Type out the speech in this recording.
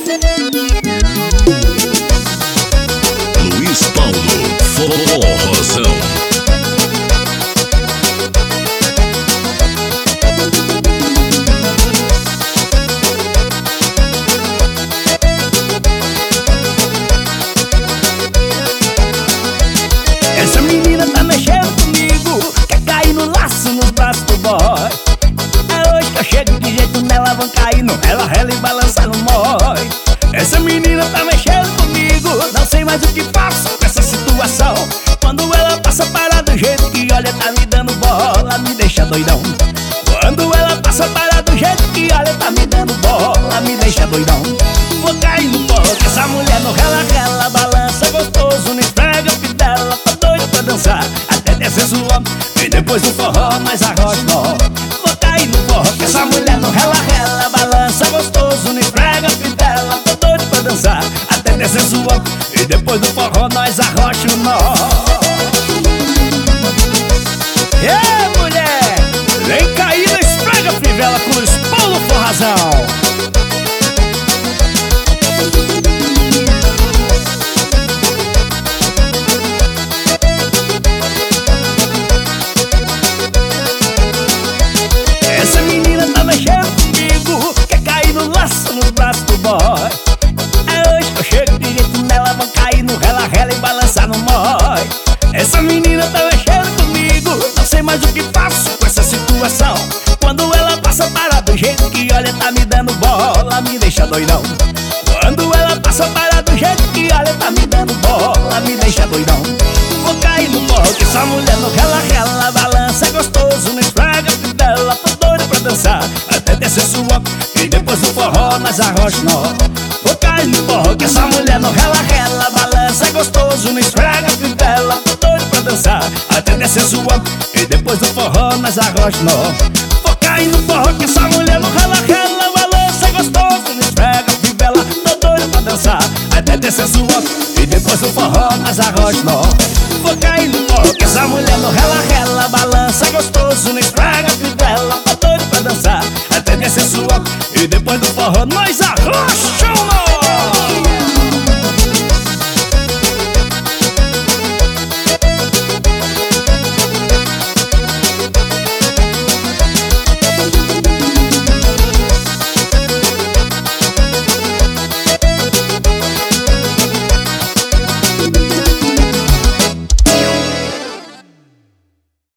Luiz Paulo, forrozão. Essa menina tá mexendo comigo, quer cair no laço, nos braços do boy. É hoje que eu chego de jeito nela, vão cair no ela, rela e balança no mói. Essa menina tá mexendo comigo, não sei mais o que faço com essa situação. Quando ela passa para do jeito que olha, tá me dando bola, me deixa doidão. Quando ela passa para do jeito que olha, tá me dando bola, me deixa doidão. Vou cair no pó, que essa mulher no rela, rela, balança gostoso, no esfrega, fidela, tô doido pra dançar, até descer suor. E depois do forró, nós arrocha nó. Vou cair no pó, que essa mulher no rela, rela, balança gostoso, no esfrega, fidela, tô doido pra dançar, até descer suor. E depois do forró, nós arrocha o nó. Ê, mulher, vem cair no esfrega, fivela, com os Paulo Forrazão. Essa menina tá mexendo comigo, quer cair no laço, nos braços do boy. É hoje que eu chego de jeito nela, vão cair no rela, rela e balançar no mói. Essa menina tá mexendo comigo, não sei mais o que faço com essa situação. Quando ela passa para do jeito que olha, tá me dando bola, me deixa doidão. Quando ela passa para do jeito que olha, tá me dando bola, me deixa doidão. Vou cair no pó, que essa mulher no rela, rela, balança gostoso, no esfrega, fidela, tô doido pra dançar, até descer suor. E depois do forró, nós arrocha nó. Vou cair no pó, que essa mulher no rela, rela, balança gostoso, no esfrega, fidela, tô doido pra dançar, até descer suor. E depois do forró, nós arrocha nó. Vou cair no pó, que essa mulher no rela, rela, balança gostoso, no esfrega, fidela, tô doido pra dançar, até descer suor. E depois do forró, nós arrocha nó. Vou cair no pó, que essa mulher no rela, rela, balança gostoso, no esfrega, fidela, tô doido pra dançar, até descer suor. E depois do forró, nós arrocha.